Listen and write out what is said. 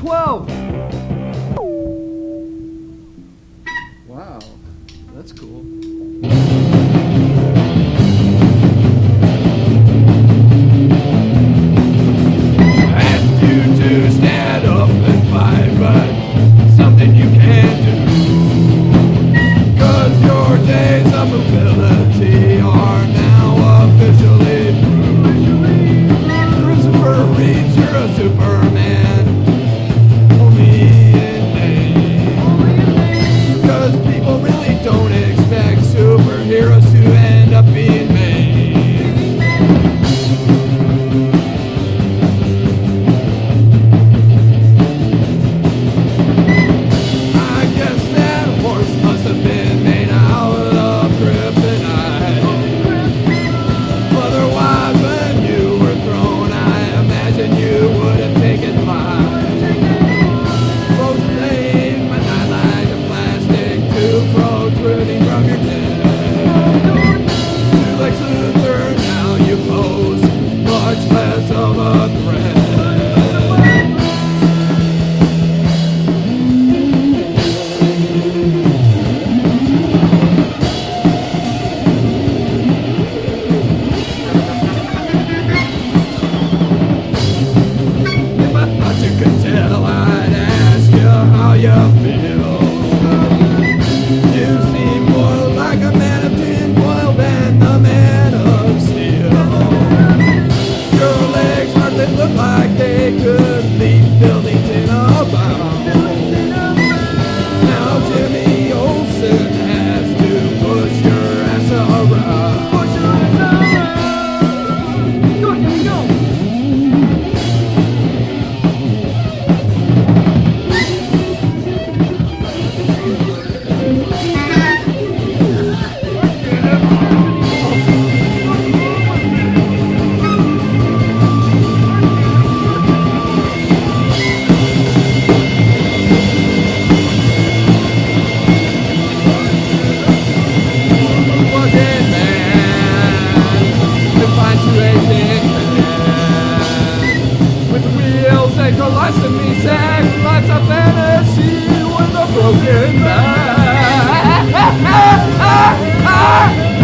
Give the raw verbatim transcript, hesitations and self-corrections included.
twelve. Wow, that's cool. Ask you to stand up and fight, but something you can't do. Cause your days of ability are now officially through. Christopher Reeves, you're a Superman. Only in name. Cause people really don't expect superheroes to end up being made. I guess that horse must have been made out of kryptonite. Otherwise, when you were thrown, I imagine you would have taken flight. Folks blame my nightlight and plastic tube protruding from your neck. To Lex Luthor, now you pose much less of a threat. If I thought you could tell, I'd ask you how you feel. You seem more like a man of tinfoil than the man of steel. Your legs hardly look like they could leap buildings in a bound. Now Jimmy Olsen has to push your ass around. Push your ass around. Go, here we go. Working man, infatuating man, with wheels and colostomy sack, lots of fantasy with a broken back.